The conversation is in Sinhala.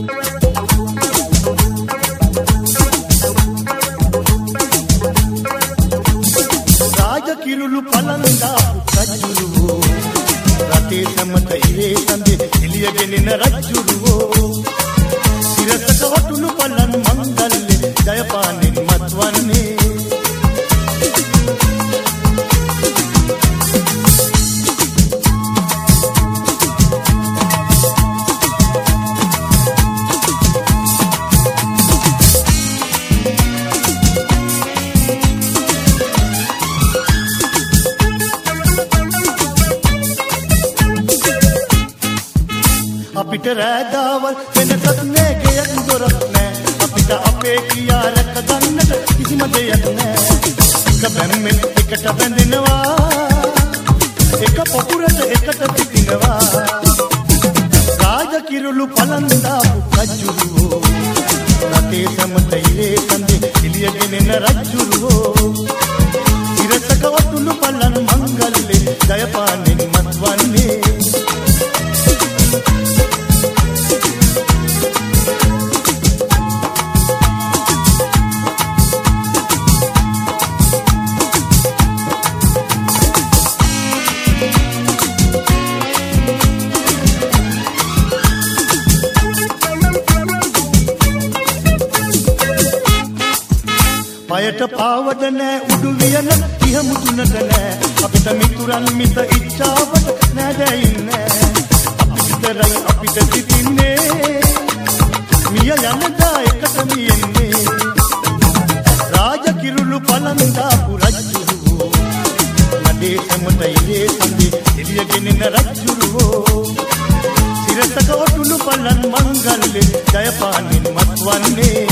කිරුළු පලන්දාපු රජ්ජුරුවෝ රටේ සමත ඉරේ සඳේ එළියගෙනෙන රජ්ජුරුවෝ සිරසක වටුණු පලන් මංගල්ලේ ජයපානෙන් මත්වන්නේ අපිට රෑදාවල් වෙනසක් නෑ ගෙයක් දොරක් නෑ අපිට අපේ කියා රැක ගන්නට කිසිම දෙයක් නෑ එක බැම්මෙන් එකට බැඳෙනවා එක පොකුරට එකට පිටිනවා රාජ කිරුළු පලන්දාපු රජ්ජුරුවෝ රටේ සමත ඉරේ සඳේ එළියගෙනෙන රජ්ජුරුවෝ ඉරසක වතුණු පලන් මංගල්ලේ ජයපානෙන් මත්වන්නේ පයට පාවද නෑ උඩු වියන ඉහමුදුනට නෑ අපිට මිතුරන් මිස ඉච්ඡාවට නැදෙයින් නෑ අපිට සිටින්නේ මිය යනදා එකට මියෙන්නේ රාජ කිරුළු පලන්දාපු රජ්ජුරුවෝ නඩේ සමත ඉරේ සඳේ එළියගෙනෙන රජ්ජුරුවෝ සිරසක වටුණු පලන් මංගල්ලේ ජයපානෙන් මත්වන්නේ